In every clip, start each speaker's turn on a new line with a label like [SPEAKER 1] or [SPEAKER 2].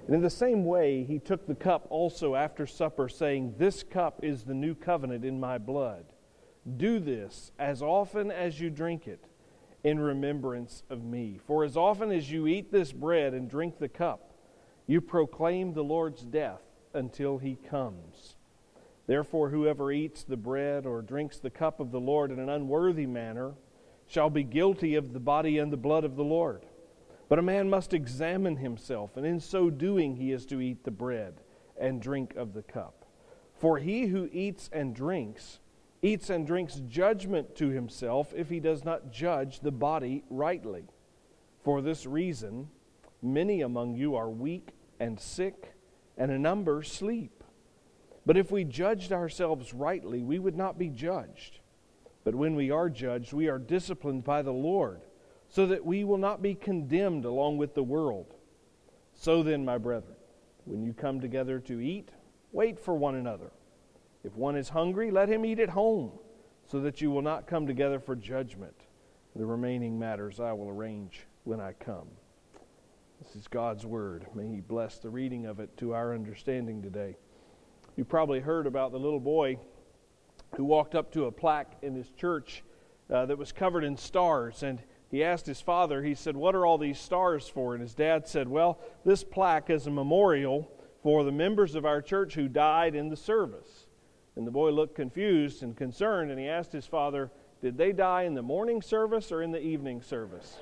[SPEAKER 1] And in the same way, he took the cup also after supper, saying, "This cup is the new covenant in my blood. Do this as often as you drink it in remembrance of me. For as often as you eat this bread and drink the cup, you proclaim the Lord's death until he comes. Therefore, whoever eats the bread or drinks the cup of the Lord in an unworthy manner shall be guilty of the body and the blood of the Lord. But a man must examine himself, and in so doing he is to eat the bread and drink of the cup. For he who eats and drinks judgment to himself if he does not judge the body rightly. For this reason, many among you are weak and sick, and a number sleep. But if we judged ourselves rightly, we would not be judged. But when we are judged, we are disciplined by the Lord, so that we will not be condemned along with the world. So then, my brethren, when you come together to eat, wait for one another. If one is hungry, let him eat at home, so that you will not come together for judgment. The remaining matters I will arrange when I come." This is God's Word. May He bless the reading of it to our understanding today. You probably heard about the little boy who walked up to a plaque in his church that was covered in stars, and he asked his father, he said, "What are all these stars for?" And his dad said, "Well, this plaque is a memorial for the members of our church who died in the service." And the boy looked confused and concerned, and he asked his father, "Did they die in the morning service or in the evening service?"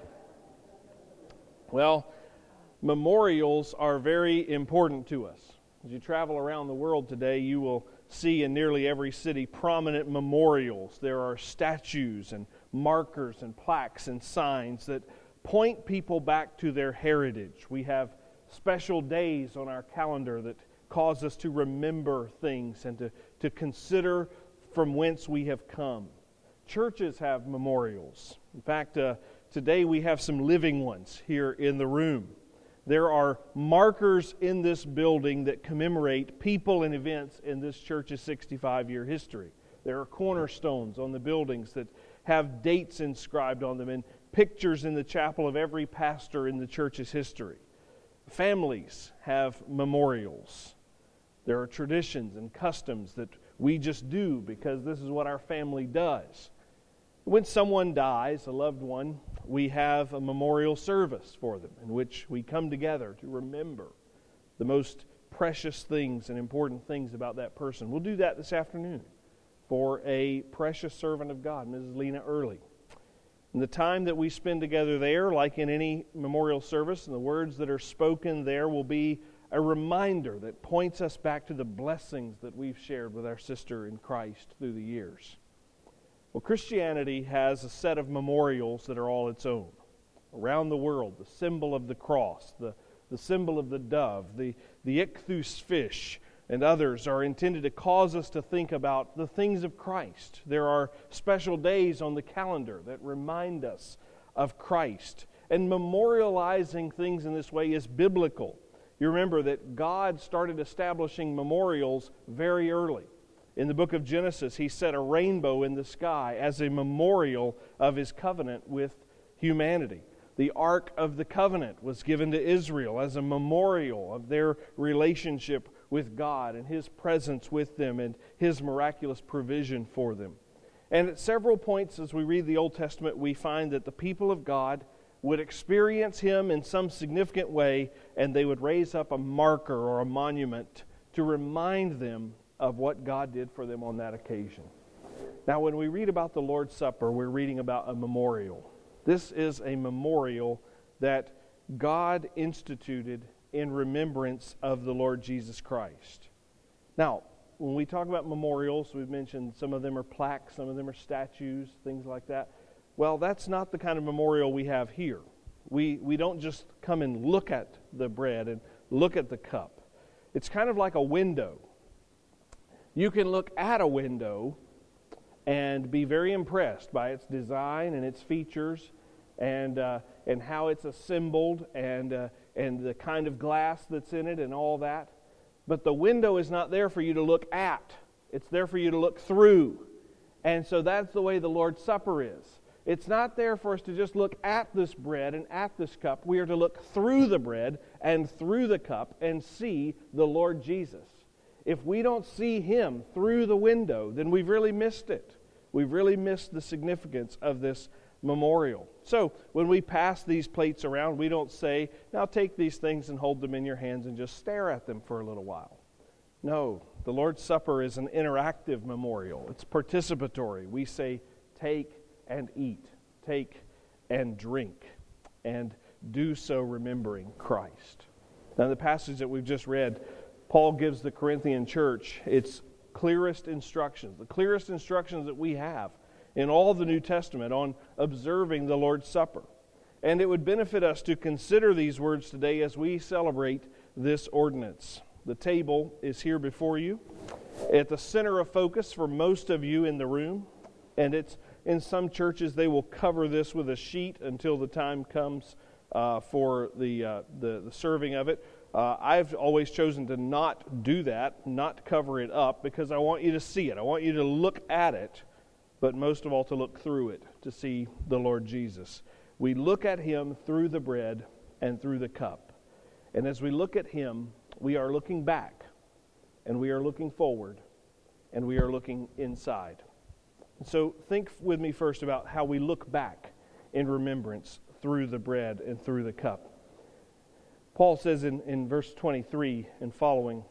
[SPEAKER 1] Well, memorials are very important to us. As you travel around the world today, you will see in nearly every city prominent memorials. There are statues and markers and plaques and signs that point people back to their heritage. We have special days on our calendar that cause us to remember things and to consider from whence we have come. Churches have memorials. In fact, today we have some living ones here in the room. There are markers in this building that commemorate people and events in this church's 65-year history. There are cornerstones on the buildings that have dates inscribed on them and pictures in the chapel of every pastor in the church's history. Families have memorials. There are traditions and customs that we just do because this is what our family does. When someone dies, a loved one, we have a memorial service for them in which we come together to remember the most precious things and important things about that person. We'll do that this afternoon for a precious servant of God, Mrs. Lena Early. And the time that we spend together there, like in any memorial service, and the words that are spoken there will be a reminder that points us back to the blessings that we've shared with our sister in Christ through the years. Well, Christianity has a set of memorials that are all its own. Around the world, the symbol of the cross, the symbol of the dove, the ichthus fish, and others are intended to cause us to think about the things of Christ. There are special days on the calendar that remind us of Christ. And memorializing things in this way is biblical. You remember that God started establishing memorials very early. In the book of Genesis, He set a rainbow in the sky as a memorial of His covenant with humanity. The Ark of the Covenant was given to Israel as a memorial of their relationship with God and His presence with them and His miraculous provision for them. And at several points as we read the Old Testament, we find that the people of God would experience Him in some significant way, and they would raise up a marker or a monument to remind them of what God did for them on that occasion. Now, when we read about the Lord's Supper, we're reading about a memorial. This is a memorial that God instituted in remembrance of the Lord Jesus Christ. Now, when we talk about memorials, we've mentioned some of them are plaques, some of them are statues, things like that. Well, that's not the kind of memorial we have here. We don't just come and look at the bread and look at the cup. It's kind of like a window. You can look at a window and be very impressed by its design and its features and how it's assembled and the kind of glass that's in it and all that. But the window is not there for you to look at. It's there for you to look through. And so that's the way the Lord's Supper is. It's not there for us to just look at this bread and at this cup. We are to look through the bread and through the cup and see the Lord Jesus. If we don't see Him through the window, then we've really missed it. We've really missed the significance of this memorial. So when we pass these plates around, we don't say, now take these things and hold them in your hands and just stare at them for a little while. No, the Lord's Supper is an interactive memorial. It's participatory. We say, take and eat, take and drink, and do so remembering Christ. Now, the passage that we've just read, Paul gives the Corinthian church its clearest instructions, the clearest instructions that we have in all the New Testament on observing the Lord's Supper. And it would benefit us to consider these words today as we celebrate this ordinance. The table is here before you, at the center of focus for most of you in the room, and it's in some churches, they will cover this with a sheet until the time comes for the serving of it. I've always chosen to not do that, not cover it up, because I want you to see it. I want you to look at it, but most of all to look through it, to see the Lord Jesus. We look at Him through the bread and through the cup. And as we look at Him, we are looking back, and we are looking forward, and we are looking inside. So think with me first about how we look back in remembrance through the bread and through the cup. Paul says in verse 23 and following,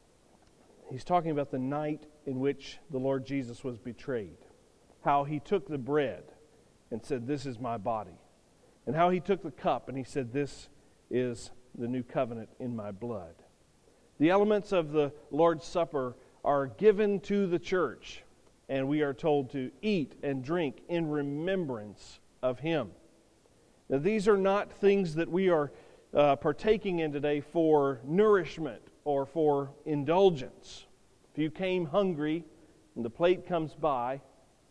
[SPEAKER 1] he's talking about the night in which the Lord Jesus was betrayed. How He took the bread and said, this is my body. And how He took the cup and He said, this is the new covenant in my blood. The elements of the Lord's Supper are given to the church, and we are told to eat and drink in remembrance of Him. Now, these are not things that we are partaking in today for nourishment or for indulgence. If you came hungry and the plate comes by,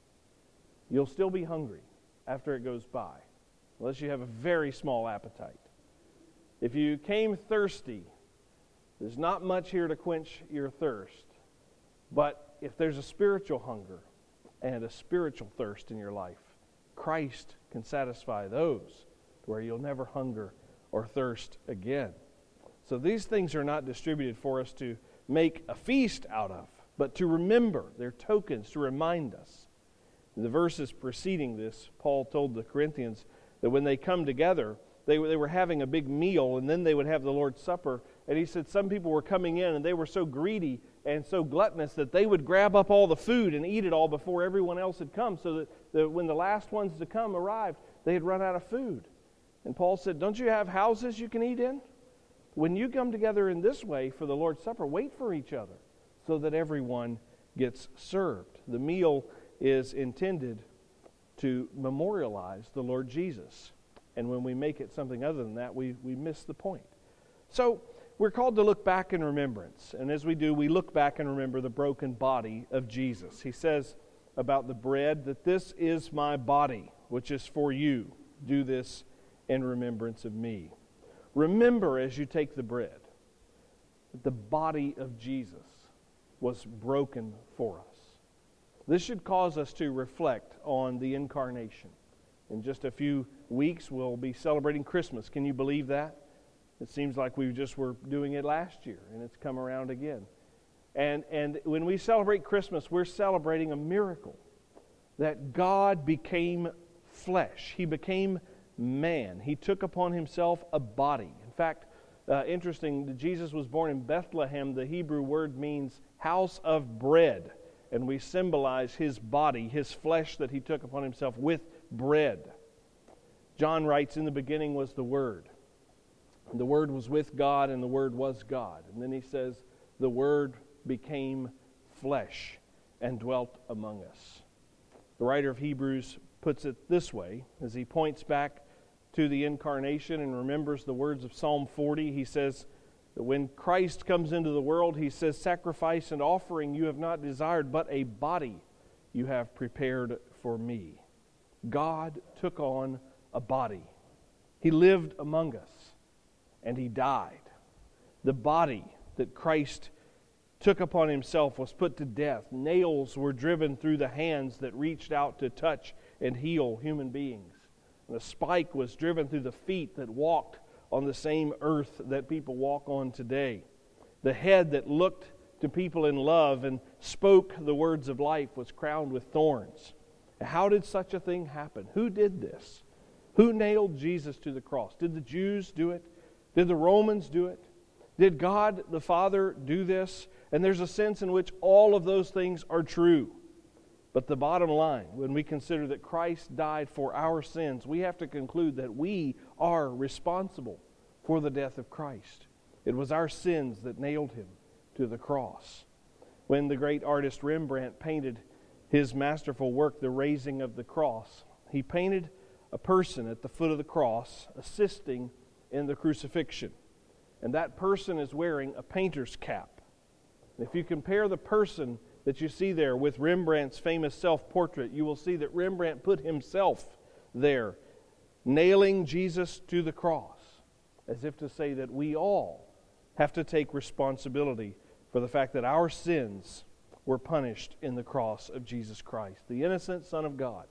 [SPEAKER 1] you'll still be hungry after it goes by, unless you have a very small appetite. If you came thirsty, there's not much here to quench your thirst. But if there's a spiritual hunger and a spiritual thirst in your life, Christ can satisfy those where you'll never hunger or thirst again. So these things are not distributed for us to make a feast out of, but to remember. They're tokens to remind us. In the verses preceding this, Paul told the Corinthians that when they come together, they were having a big meal, and then they would have the Lord's Supper. And he said some people were coming in, and they were so greedy and so gluttonous that they would grab up all the food and eat it all before everyone else had come, so that when the last ones to come arrived, they had run out of food. And Paul said, don't you have houses you can eat in? When you come together in this way for the Lord's Supper, wait for each other so that everyone gets served. The meal is intended to memorialize the Lord Jesus. And when we make it something other than that, we miss the point. So we're called to look back in remembrance. And as we do, we look back and remember the broken body of Jesus. He says about the bread that this is my body, which is for you. Do this in remembrance of me. Remember as you take the bread that the body of Jesus was broken for us. This should cause us to reflect on the incarnation. In just a few weeks, we'll be celebrating Christmas. Can you believe that? It seems like we just were doing it last year, and it's come around again. And when we celebrate Christmas, we're celebrating a miracle, that God became flesh. He became man. He took upon Himself a body. In fact, interesting, Jesus was born in Bethlehem. The Hebrew word means house of bread. And we symbolize His body, His flesh that He took upon Himself with bread. John writes, in the beginning was the Word. And the Word was with God, and the Word was God. And then he says, the Word became flesh and dwelt among us. The writer of Hebrews puts it this way, as he points back to the incarnation and remembers the words of Psalm 40. He says that when Christ comes into the world, He says, sacrifice and offering you have not desired, but a body you have prepared for me. God took on a body. He lived among us, and He died. The body that Christ took upon Himself was put to death. Nails were driven through the hands that reached out to touch and heal human beings. And a spike was driven through the feet that walked on the same earth that people walk on today. The head that looked to people in love and spoke the words of life was crowned with thorns. How did such a thing happen? Who did this? Who nailed Jesus to the cross? Did the Jews do it? Did the Romans do it? Did God the Father do this? And there's a sense in which all of those things are true. But the bottom line, when we consider that Christ died for our sins, we have to conclude that we are responsible for the death of Christ. It was our sins that nailed him to the cross. When the great artist Rembrandt painted his masterful work, The Raising of the Cross, he painted a person at the foot of the cross assisting in the crucifixion. And that person is wearing a painter's cap. If you compare the person that you see there with Rembrandt's famous self-portrait, you will see that Rembrandt put himself there, nailing Jesus to the cross, as if to say that we all have to take responsibility for the fact that our sins were punished in the cross of Jesus Christ. The innocent Son of God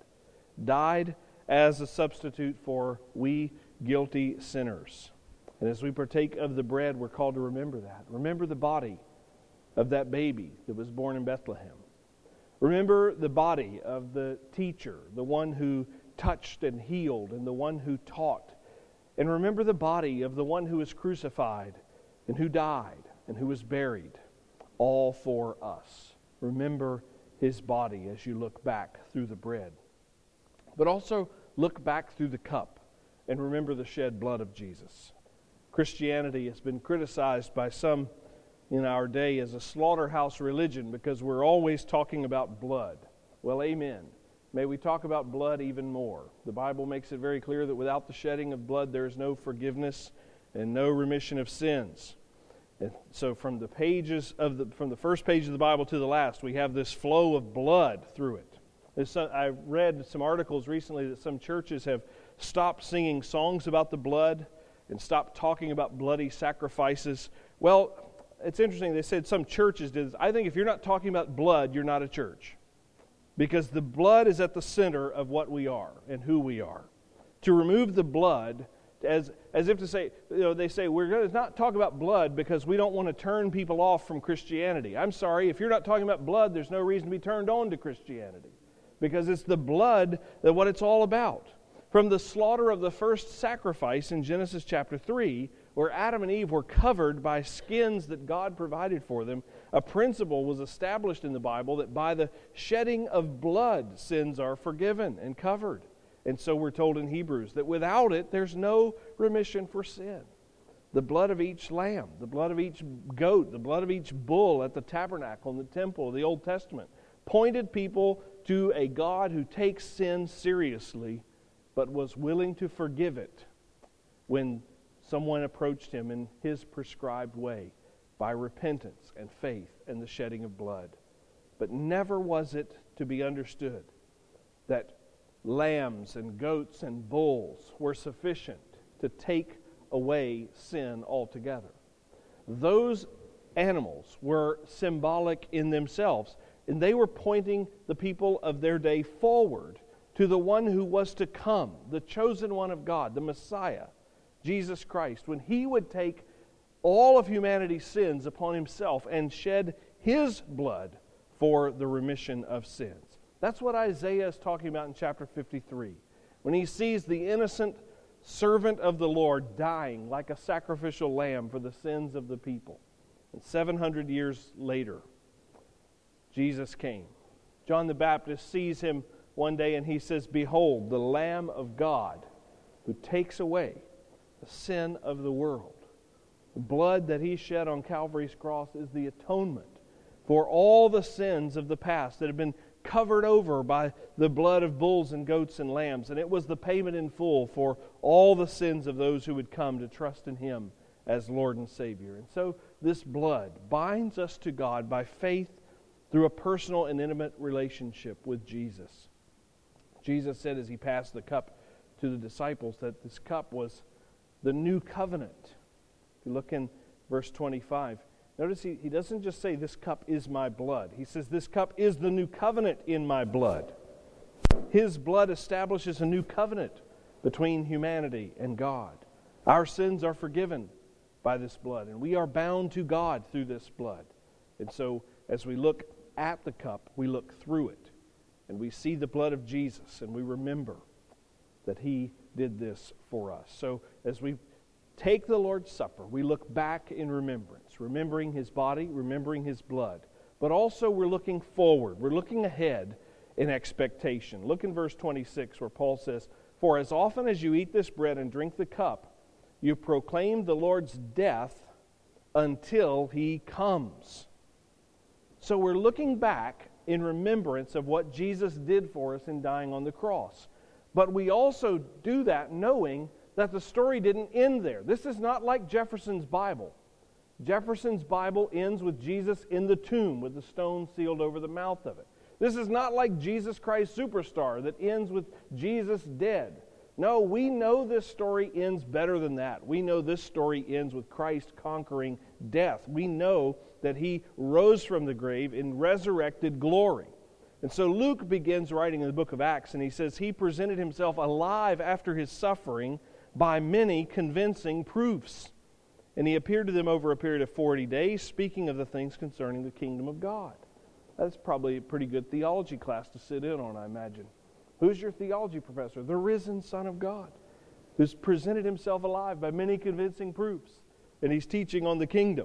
[SPEAKER 1] died as a substitute for we guilty sinners. And as we partake of the bread, we're called to remember that. Remember the body of that baby that was born in Bethlehem. Remember the body of the teacher, the one who touched and healed, and the one who taught. And remember the body of the one who was crucified and who died and who was buried, all for us. Remember his body as you look back through the bread. But also look back through the cup and remember the shed blood of Jesus. Christianity has been criticized by some in our day as a slaughterhouse religion because we're always talking about blood. Well, amen. May we talk about blood even more. The Bible makes it very clear that without the shedding of blood there is no forgiveness and no remission of sins. And so from the first page of the Bible to the last, we have this flow of blood through it. I read some articles recently that some churches have stopped singing songs about the blood and stopped talking about bloody sacrifices. Well, it's interesting. They said some churches did this. I think if you're not talking about blood, you're not a church. Because the blood is at the center of what we are and who we are. To remove the blood, as if to say, they say, we're going to not talk about blood because we don't want to turn people off from Christianity. I'm sorry, if you're not talking about blood, there's no reason to be turned on to Christianity. Because it's the blood that what it's all about. From the slaughter of the first sacrifice in Genesis chapter 3, where Adam and Eve were covered by skins that God provided for them, a principle was established in the Bible that by the shedding of blood, sins are forgiven and covered. And so we're told in Hebrews that without it, there's no remission for sin. The blood of each lamb, the blood of each goat, the blood of each bull at the tabernacle and the temple of the Old Testament pointed people to a God who takes sin seriously but was willing to forgive it when someone approached him in his prescribed way by repentance and faith and the shedding of blood. But never was it to be understood that lambs and goats and bulls were sufficient to take away sin altogether. Those animals were symbolic in themselves, and they were pointing the people of their day forward to the one who was to come, the chosen one of God, the Messiah, Jesus Christ, when he would take all of humanity's sins upon himself and shed his blood for the remission of sins. That's what Isaiah is talking about in chapter 53. When he sees the innocent servant of the Lord dying like a sacrificial lamb for the sins of the people. And 700 years later, Jesus came. John the Baptist sees him one day and he says, "Behold, the Lamb of God who takes away the sin of the world." The blood that he shed on Calvary's cross is the atonement for all the sins of the past that have been covered over by the blood of bulls and goats and lambs. And it was the payment in full for all the sins of those who would come to trust in him as Lord and Savior. And so this blood binds us to God by faith through a personal and intimate relationship with Jesus. Jesus said as he passed the cup to the disciples that this cup was the new covenant. If you look in verse 25, notice he doesn't just say this cup is my blood. He says this cup is the new covenant in my blood. His blood establishes a new covenant between humanity and God. Our sins are forgiven by this blood, and we are bound to God through this blood. And so, as we look at the cup, we look through it, and we see the blood of Jesus, and we remember that He did this for us. So, as we take the Lord's Supper, we look back in remembrance, remembering His body, remembering His blood. But also we're looking forward. We're looking ahead in expectation. Look in verse 26 where Paul says, "For as often as you eat this bread and drink the cup, you proclaim the Lord's death until He comes." So we're looking back in remembrance of what Jesus did for us in dying on the cross. But we also do that knowing that the story didn't end there. This is not like Jefferson's Bible. Jefferson's Bible ends with Jesus in the tomb with the stone sealed over the mouth of it. This is not like Jesus Christ Superstar that ends with Jesus dead. No, we know this story ends better than that. We know this story ends with Christ conquering death. We know that He rose from the grave in resurrected glory. And so Luke begins writing in the book of Acts, and he says He presented Himself alive after His suffering by many convincing proofs. And He appeared to them over a period of 40 days, speaking of the things concerning the kingdom of God. That's probably a pretty good theology class to sit in on, I imagine. Who's your theology professor? The risen Son of God, who's presented Himself alive by many convincing proofs. And He's teaching on the kingdom.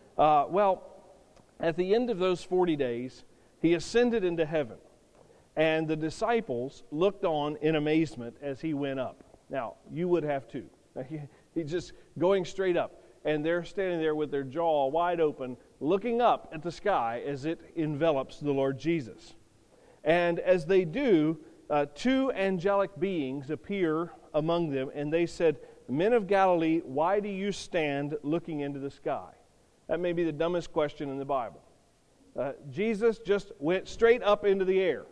[SPEAKER 1] At the end of those 40 days, He ascended into heaven. And the disciples looked on in amazement as He went up. Now, you would have too. He's just going straight up. And they're standing there with their jaw wide open, looking up at the sky as it envelops the Lord Jesus. And as they do, two angelic beings appear among them, and they said, "Men of Galilee, why do you stand looking into the sky?" That may be the dumbest question in the Bible. Jesus just went straight up into the air.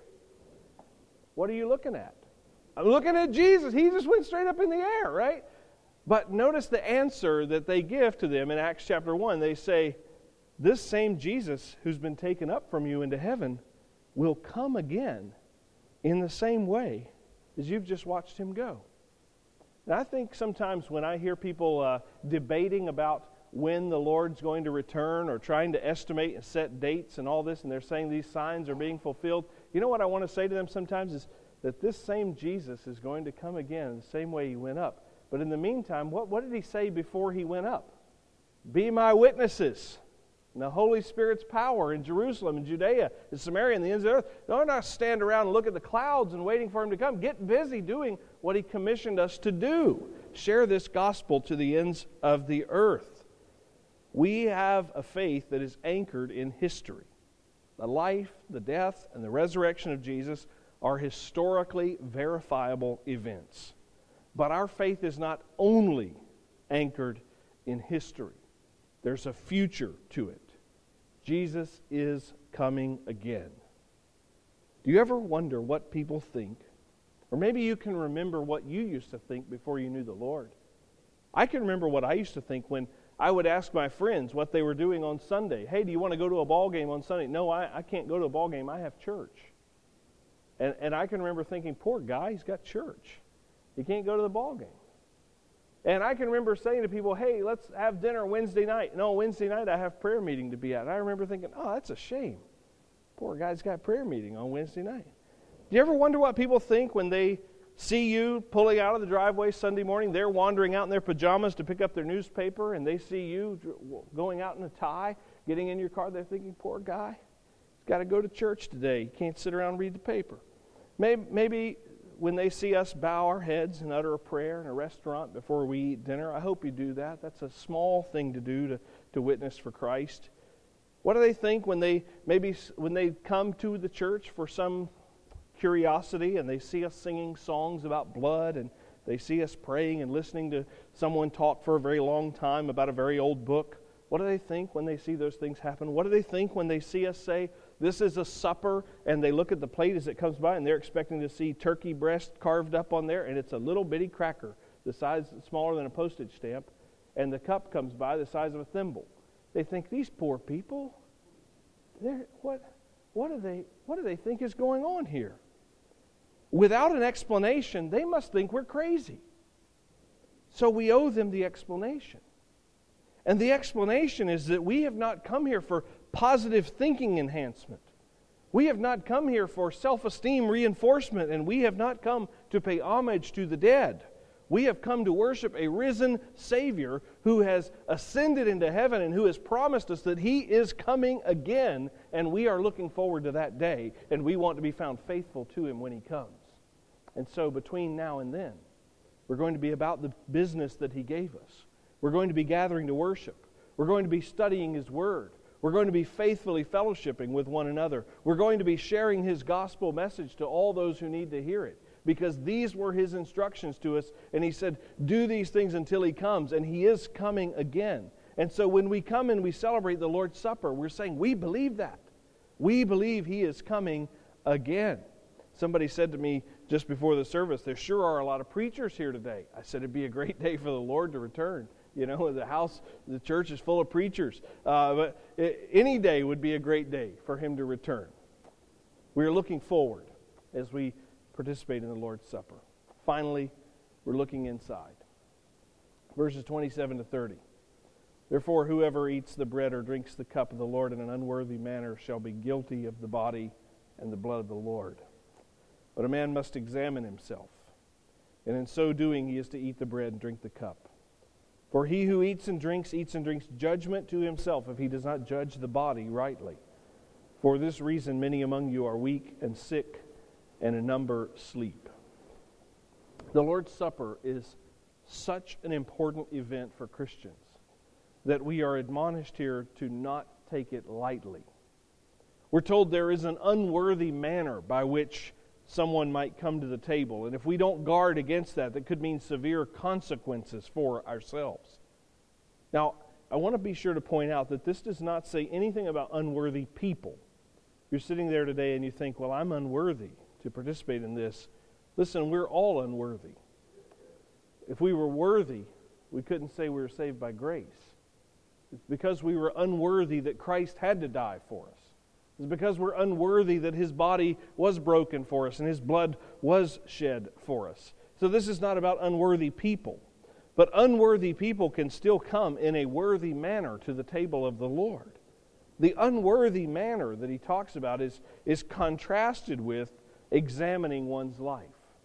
[SPEAKER 1] What are you looking at? I'm looking at Jesus. He just went straight up in the air, right? But notice the answer that they give to them in Acts chapter 1. They say, "This same Jesus who's been taken up from you into heaven will come again in the same way as you've just watched Him go." And I think sometimes when I hear people debating about when the Lord's going to return or trying to estimate and set dates and all this, and they're saying these signs are being fulfilled, you know what I want to say to them sometimes is that this same Jesus is going to come again the same way He went up. But in the meantime, what did He say before He went up? "Be my witnesses in the Holy Spirit's power in Jerusalem and Judea and Samaria and the ends of the earth." Don't not stand around and look at the clouds and waiting for Him to come. Get busy doing what He commissioned us to do. Share this gospel to the ends of the earth. We have a faith that is anchored in history. The life, the death, and the resurrection of Jesus are historically verifiable events. But our faith is not only anchored in history. There's a future to it. Jesus is coming again. Do you ever wonder what people think? Or maybe you can remember what you used to think before you knew the Lord. I can remember what I used to think when I would ask my friends what they were doing on Sunday. "Hey, do you want to go to a ball game on Sunday?" "No, I can't go to a ball game. I have church." And I can remember thinking, poor guy, he's got church. He can't go to the ball game. And I can remember saying to people, "Hey, let's have dinner Wednesday night." "No, Wednesday night I have prayer meeting to be at." And I remember thinking, "Oh, that's a shame. Poor guy's got prayer meeting on Wednesday night." Do you ever wonder what people think when they see you pulling out of the driveway Sunday morning? They're wandering out in their pajamas to pick up their newspaper, and they see you going out in a tie, getting in your car. They're thinking, poor guy, he's got to go to church today. He can't sit around and read the paper. Maybe when they see us bow our heads and utter a prayer in a restaurant before we eat dinner, I hope you do that. That's a small thing to do to witness for Christ. What do they think when they come to the church for some curiosity and they see us singing songs about blood and they see us praying and listening to someone talk for a very long time about a very old book? What do they think when they see those things happen? What do they think when they see us say, "This is a supper," and they look at the plate as it comes by and they're expecting to see turkey breast carved up on there, and it's a little bitty cracker the size smaller than a postage stamp, and the cup comes by the size of a thimble? They think, these poor people, what do they think is going on here? without an explanation, they must think we're crazy. So we owe them the explanation. And the explanation is that we have not come here for positive thinking enhancement. We have not come here for self-esteem reinforcement, and we have not come to pay homage to the dead. We have come to worship a risen Savior who has ascended into heaven and who has promised us that He is coming again, and we are looking forward to that day, and we want to be found faithful to Him when He comes. And so between now and then, we're going to be about the business that He gave us. We're going to be gathering to worship. We're going to be studying His Word. We're going to be faithfully fellowshipping with one another. We're going to be sharing His gospel message to all those who need to hear it, because these were His instructions to us, and He said, do these things until He comes, and He is coming again. And so when we come and we celebrate the Lord's Supper, we're saying we believe that. We believe He is coming again. Somebody said to me just before the service, there sure are a lot of preachers here today. I said it'd be a great day for the Lord to return. You know, the church is full of preachers. But any day would be a great day for Him to return. We are looking forward as we participate in the Lord's Supper. Finally, we're looking inside. Verses 27 to 30. Therefore, whoever eats the bread or drinks the cup of the Lord in an unworthy manner shall be guilty of the body and the blood of the Lord. But a man must examine himself, and in so doing he is to eat the bread and drink the cup. For he who eats and drinks judgment to himself if he does not judge the body rightly. For this reason many among you are weak and sick, and a number sleep. The Lord's Supper is such an important event for Christians that we are admonished here to not take it lightly. We're told there is an unworthy manner by which someone might come to the table, and if we don't guard against that, that could mean severe consequences for ourselves. Now, I want to be sure to point out that this does not say anything about unworthy people. You're sitting there today and you think, well, I'm unworthy to participate in this. Listen, we're all unworthy. If we were worthy, we couldn't say we were saved by grace. It's because we were unworthy that Christ had to die for us. It's because we're unworthy that His body was broken for us and His blood was shed for us. So this is not about unworthy people. But unworthy people can still come in a worthy manner to the table of the Lord. The unworthy manner that he talks about is contrasted with examining one's life.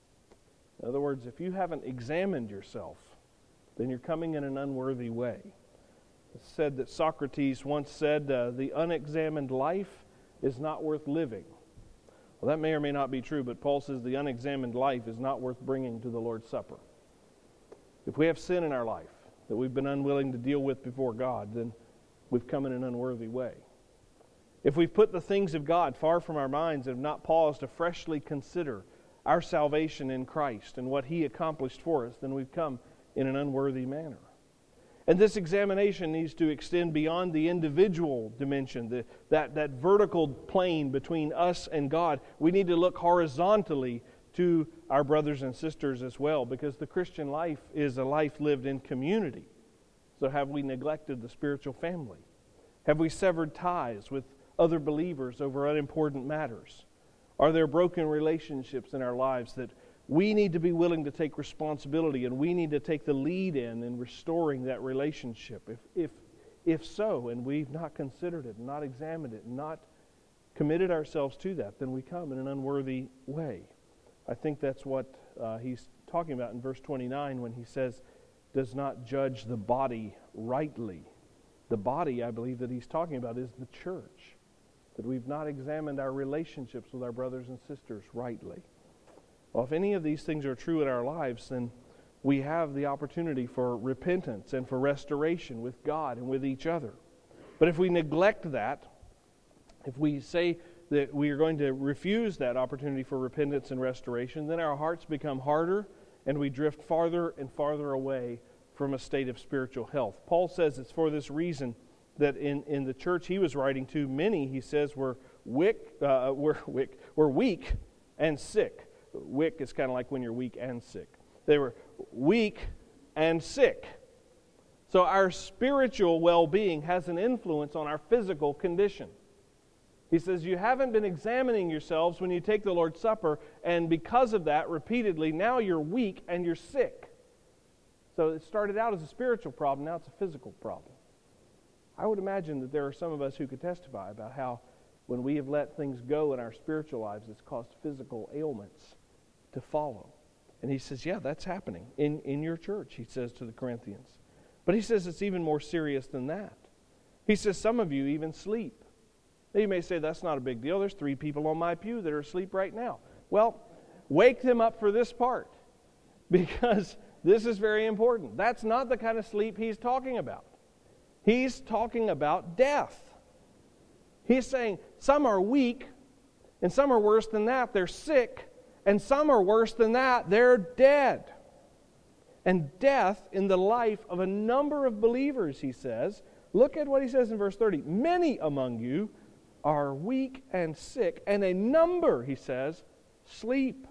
[SPEAKER 1] In other words, if you haven't examined yourself, then you're coming in an unworthy way. It's said that Socrates once said, the unexamined life is not worth living. Well, that may or may not be true, but Paul says the unexamined life is not worth bringing to the Lord's Supper. If we have sin in our life that we've been unwilling to deal with before God, then we've come in an unworthy way. If we've put the things of God far from our minds and have not paused to freshly consider our salvation in Christ and what He accomplished for us, then we've come in an unworthy manner. And this examination needs to extend beyond the individual dimension, that vertical plane between us and God. We need to look horizontally to our brothers and sisters as well, because the Christian life is a life lived in community. So have we neglected the spiritual family? Have we severed ties with other believers over unimportant matters? Are there broken relationships in our lives that we need to be willing to take responsibility, and we need to take the lead in restoring that relationship? If so, and we've not considered it, not examined it, not committed ourselves to that, then we come in an unworthy way. I think that's what he's talking about in verse 29 when he says, does not judge the body rightly. The body, I believe, that he's talking about is the church, that we've not examined our relationships with our brothers and sisters rightly. Well, if any of these things are true in our lives, then we have the opportunity for repentance and for restoration with God and with each other. But if we neglect that, if we say that we are going to refuse that opportunity for repentance and restoration, then our hearts become harder and we drift farther and farther away from a state of spiritual health. Paul says it's for this reason that in the church he was writing to, many, he says, were weak and sick. Wick is kind of like when you're weak and sick. They were weak and sick. So our spiritual well-being has an influence on our physical condition. He says, you haven't been examining yourselves when you take the Lord's Supper, and because of that, repeatedly, now you're weak and you're sick. So it started out as a spiritual problem, now it's a physical problem. I would imagine that there are some of us who could testify about how when we have let things go in our spiritual lives, it's caused physical ailments to follow. And he says, yeah, that's happening in your church, he says to the Corinthians. But he says it's even more serious than that. He says some of you even sleep. Now you may say, that's not a big deal. There's 3 people on my pew that are asleep right now. Well, wake them up for this part, because this is very important. That's not the kind of sleep he's talking about. He's talking about death. He's saying some are weak, and some are worse than that. They're sick, and some are worse than that. They're dead. And death in the life of a number of believers, he says. Look at what he says in verse 30. Many among you are weak and sick, and a number, he says, sleep.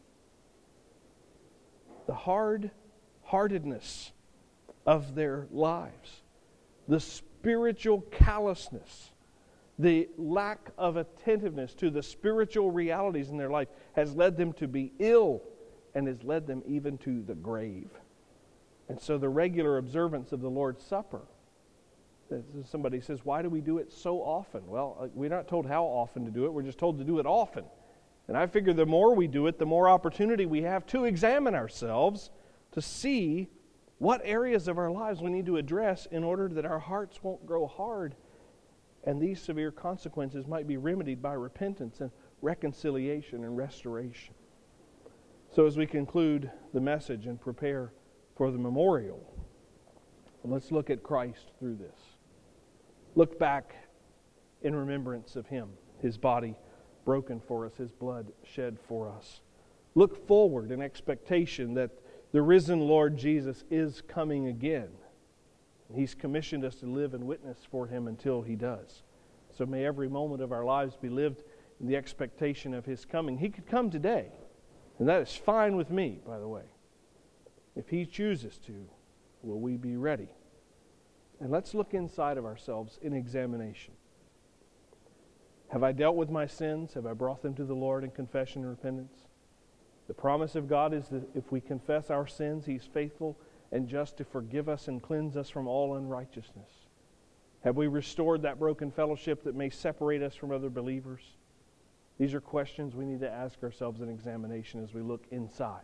[SPEAKER 1] The hard-heartedness of their lives, the spiritual callousness, the lack of attentiveness to the spiritual realities in their life has led them to be ill and has led them even to the grave. And so the regular observance of the Lord's Supper, somebody says, why do we do it so often? Well, we're not told how often to do it. We're just told to do it often. And I figure the more we do it, the more opportunity we have to examine ourselves to see what areas of our lives we need to address in order that our hearts won't grow hard and these severe consequences might be remedied by repentance and reconciliation and restoration. So as we conclude the message and prepare for the memorial, let's look at Christ through this. Look back in remembrance of Him, His body broken for us, His blood shed for us. Look forward in expectation that the risen Lord Jesus is coming again. He's commissioned us to live and witness for Him until He does. So may every moment of our lives be lived in the expectation of His coming. He could come today, and that is fine with me, by the way. If He chooses to, will we be ready? And let's look inside of ourselves in examination. Have I dealt with my sins? Have I brought them to the Lord in confession and repentance? The promise of God is that if we confess our sins, He's faithful and just to forgive us and cleanse us from all unrighteousness. Have we restored that broken fellowship that may separate us from other believers? These are questions we need to ask ourselves in examination as we look inside.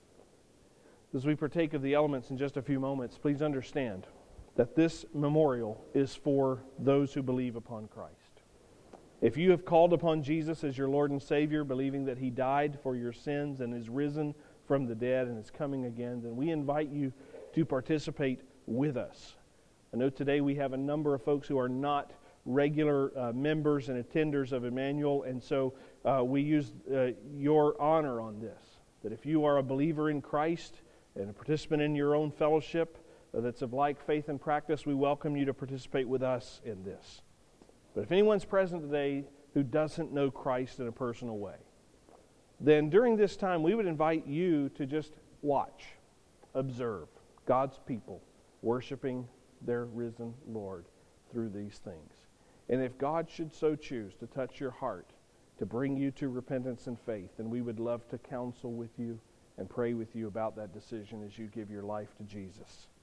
[SPEAKER 1] As we partake of the elements in just a few moments, please understand that this memorial is for those who believe upon Christ. If you have called upon Jesus as your Lord and Savior, believing that He died for your sins and is risen from the dead and is coming again, then we invite you to participate with us. I know today we have a number of folks who are not regular members and attenders of Emmanuel, and so we use your honor on this. That if you are a believer in Christ and a participant in your own fellowship that's of like faith and practice, we welcome you to participate with us in this. But if anyone's present today who doesn't know Christ in a personal way, then during this time we would invite you to just watch, observe God's people worshiping their risen Lord through these things. And if God should so choose to touch your heart, to bring you to repentance and faith, then we would love to counsel with you and pray with you about that decision as you give your life to Jesus.